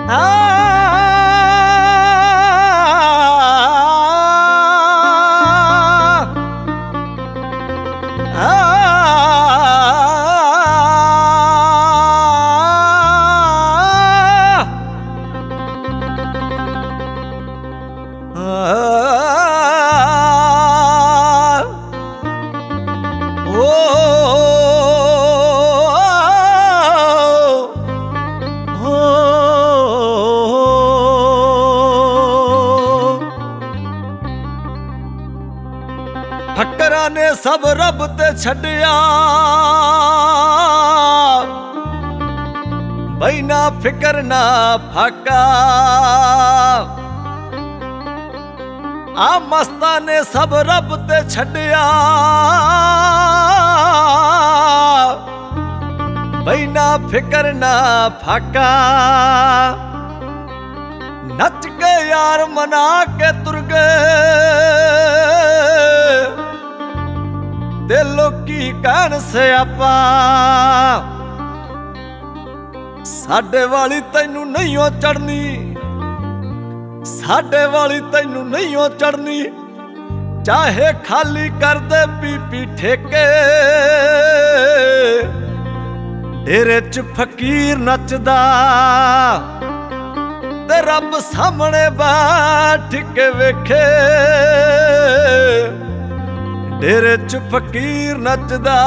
ਠੱਕਰਾਂ ਨੇ ਸਭ ਰੱਬ ਤੇ ਛੱਡਿਆ, ਬਈ ਨਾ ਫਿਕਰ ਨਾ ਫਾਕਾ। ਆ ਮਸਤਾਂ ਨੇ ਸਭ ਰੱਬ ਤੇ ਛੱਡਿਆ, ਬਈ ਨਾ ਫਿਕਰ ਨਾ ਫਾਕਾ। ਨੱਚ ਕੇ ਯਾਰ ਮਨਾ ਕੇ ਤੁਰ ਗਏ, ਤੇ ਲੋਕੀ ਕਹਿਣ ਸਿਆਪਾ। ਸਾਡੇ ਵਾਲੀ ਤੈਨੂੰ ਨਹੀਂ ਓ ਚੜਨੀ, ਸਾਡੇ ਵਾਲੀ ਤੈਨੂੰ ਨਹੀਂ ਓ ਚੜਨੀ। ਚਾਹੇ ਖਾਲੀ ਕਰਦੇ ਪੀ ਠੇਕੇ, ਡੇਰੇ ਚ ਫਕੀਰ ਨੱਚਦਾ, ਤੇ ਰੱਬ ਸਾਹਮਣੇ ਬੈਠ ਕੇ ਵੇਖੇ। ਡੇਰੇ ਚ ਫਕੀਰ ਨੱਚਦਾ,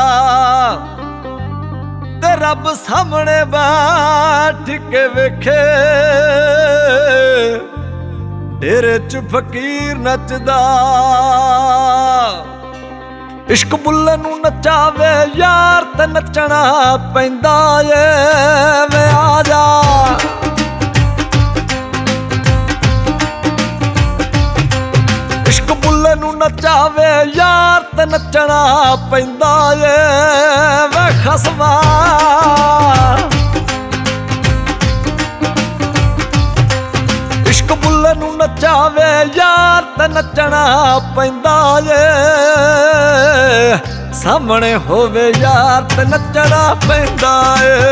ਤੇ ਰੱਬ ਸਾਹਮਣੇ ਬੈਠ ਕੇ ਵੇਖੇ। ਡੇਰੇ ਚ ਫਕੀਰ ਨੱਚਦਾ। ਇਸ਼ਕ ਬੁੱਲੇ ਨੂੰ ਨਚਾਵੇ ਯਾਰ, ਤੇ ਨੱਚਣਾ ਪੈਂਦਾ ਏ। ਵੇ ਆ ਜਾ ਇਸ਼ਕ ਬੁੱਲੇ ਨੂੰ ਨਚਾਵੇ ਯਾਰ, ਤੇ ਨੱਚਣਾ ਪੈਂਦਾ ਏ। ਵੇ ਖਸਮਾ ਇਸ਼ਕ ਬੁੱਲੇ ਨੂੰ ਨਚਾਵੇ ਯਾਰ, ਤੇ ਨੱਚਣਾ ਪੈਂਦਾ ਏ। ਸਾਹਮਣੇ ਹੋਵੇ ਯਾਰ, ਤੇ ਨੱਚਣਾ ਪੈਂਦਾ ਏ।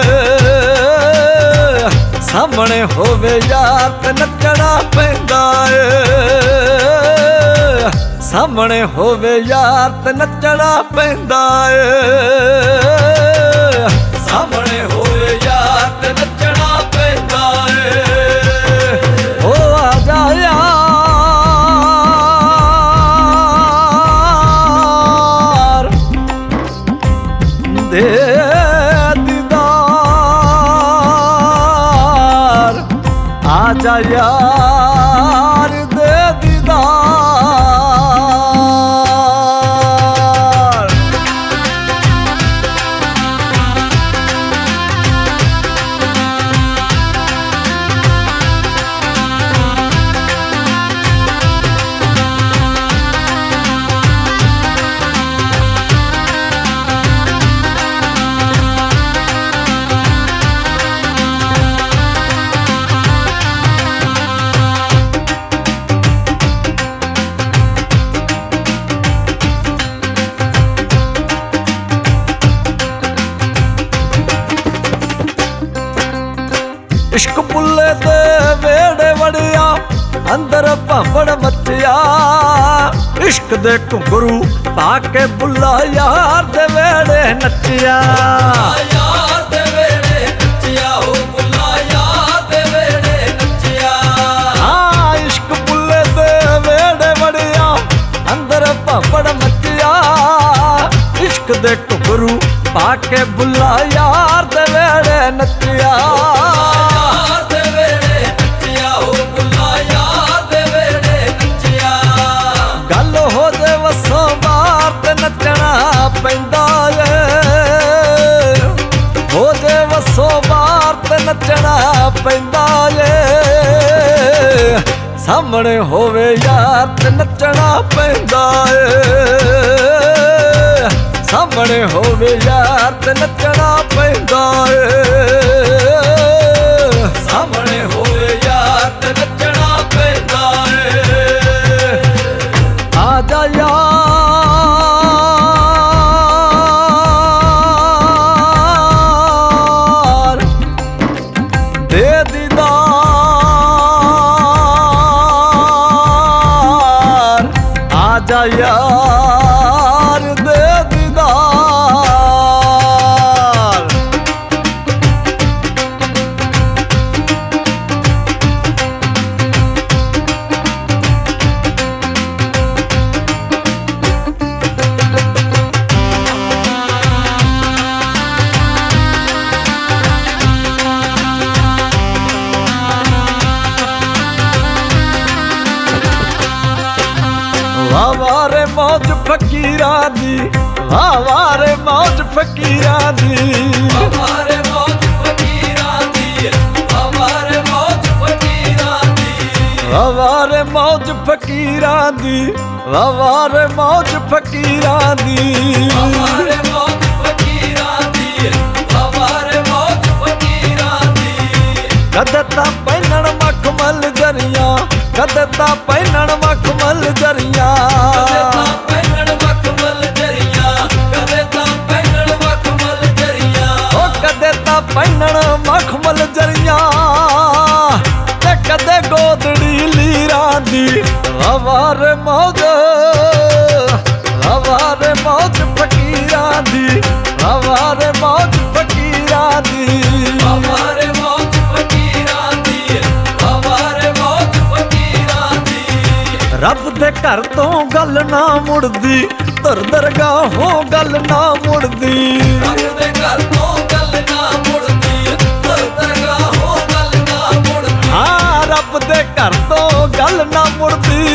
ਸਾਹਮਣੇ ਹੋਵੇ ਯਾਰ, ਤੇ ਨੱਚਣਾ ਪੈਂਦਾ ਏ। ਸਾਹਮਣੇ ਹੋਵੇ ਯਾਰ, ਤੇ ਨੱਚਣਾ ਪੈਂਦਾ ਏ। ਸਾਹਮਣੇ ਹੋਵੇ ਯਾਰ, ਤੇ ਨੱਚਣਾ ਪੈਂਦਾ ਏ। ਓ ਆ ਜਾ ਯਾਰ ਦੇ ਦੀਦਾਰ, ਆ ਜਾ ਯਾਰ ਦੇ ਦੀਦਾਰ। ਇਸ਼ਕ ਬੁੱਲੇ ਦੇ ਵੇੜੇ ਵੜਿਆ, ਅੰਦਰ ਭਾਂਬੜ ਮੱਚਿਆ। ਇਸ਼ਕ ਦੇ ਘੁੰਗਰੂ ਪਾ ਕੇ ਬੁੱਲਾ ਯਾਰ ਦੇ ਵੇੜੇ ਨੱਚਿਆ। ਯਾਰ ਦੇ ਵੇੜੇ ਨੱਚਿਆ, ਉਹ ਬੁੱਲਾ ਯਾਰ ਦੇ ਵੇੜੇ ਨੱਚਿਆ। ਹਾਂ ਇਸ਼ਕ ਬੁੱਲੇ ਦੇ ਵੇੜੇ ਵੜਿਆ, ਅੰਦਰ ਭਾਂਬੜ ਮੱਚਿਆ। ਇਸ਼ਕ ਦੇ ਘੁੰਗਰੂ ਪਾ ਕੇ ਬੁੱਲਾ ਯਾਰ ਦੇ ਵੇੜੇ ਨੱਚਿਆ। ਗੱਲ ਹੋ ਜੇ ਵਸੋਂ ਬਾਹਰ, ਤੇ ਨੱਚਣਾ ਪੈਂਦਾ ਏ। ਹੋ ਜੇ ਵਸੋਂ ਬਾਹਰ, ਤੇ ਨੱਚਣਾ ਪੈਂਦਾ ਏ। ਸਾਹਮਣੇ ਹੋਵੇ ਯਾਰ, ਤੇ ਨੱਚਣਾ ਪੈਂਦਾ ਏ। ਸਾਹਮਣੇ ਹੋਵੇ ਯਾਰ, ਤੇ ਨੱਚਣਾ ਪੈਂਦਾ ਏ। ਸਾਹਮਣੇ ਹੋਵੇ ਯਾਰ, ਤੇ ਨੱਚਣਾ ਪੈਂਦਾ ਏ। ਆ ਜਾ ਯਾਰ ਦੇ ਦੀਦਾਰ, यार दे दीदार। वारे मौज फकीरा दी, वारे मौज फकीरा दी, वारे मौज फकीरा दी, वारे मौज फकीरा दी, वारे मौज फकीरा दी, वारे मौज फकीरा दी, वारे मौज फकीरा दी, वारे मौज फकीरा दी। कदे तां पैनण मखमल जरिया, कदे तां पैनण मखमल जरिया, कदे तां पैनण मखमल जरिया, कदे तां पैनण मखमल जरिया, ओ कदे तां पैनण मखमल जरिया, ते कदे गोदड़ी लीरा दी। वारे मौज, वारे मौज फकीरा दी, वारे मौज फकीरा दी, वारे मौज फकीरा दी, वारे मौज फकीरा दी। रब दे घर तो गल ना मुड़दी, धर दरगाहों गल ना मुड़दी, रब दे घर तो गल ना मुड़दी, धर दरगाहों गल ना मुड़दी। हाँ रब दे घर तो गल ना मुड़दी,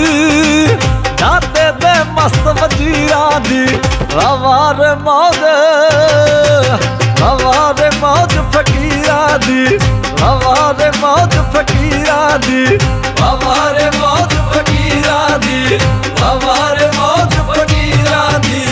जाते दे मस्त वजीरा दी। वारे मौज, वारे मौज फकीरा दी, वारे मौज फकीरा दी, वारे मौज फकीरा दी, वारे मौज फकीरा दी।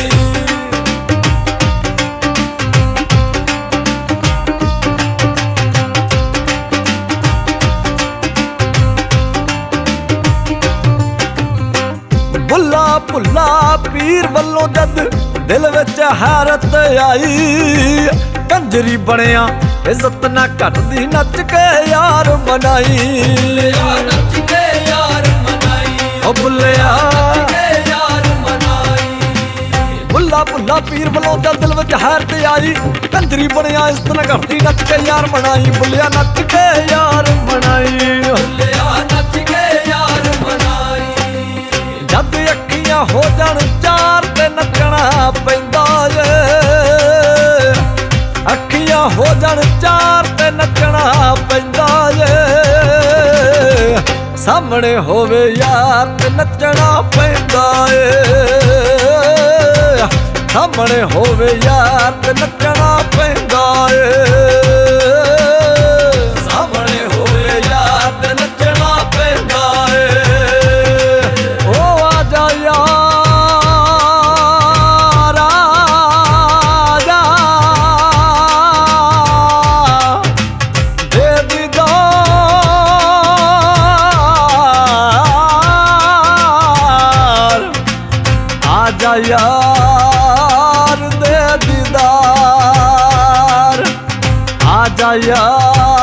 बुला भुला पीर वल्लों जद दिल विच हैरत आई, कंजरी बनिया इज्जत ना घटदी, नच के यार मनाई। बुल्लिया नच के यार मनाई, ओ बुल्लिया नच के यार मनाई। बुला भुला पीर वल्लों जद दिल विच हैरत आई, कंजरी बनिया इज्जत ना घटदी, नच के यार मनाई। बुल्लिया नच के यार मनाई, बुल्लिया नच के यार मनाई। जद अखियां हो जाण चार ते नचना पैंदा ਏ, अखियां हो जाण चार ते नचना पैंदा ਏ, सामने होवे यार ते नचना पैंदा ਏ, सामने होवे यार ते नचना पैंदा ਏ, सामने होवे यार ते नचना पैंदा ਏ। ओ आजा यार आजा, दे दीदार, आजा यार दे दीदार, आजा यार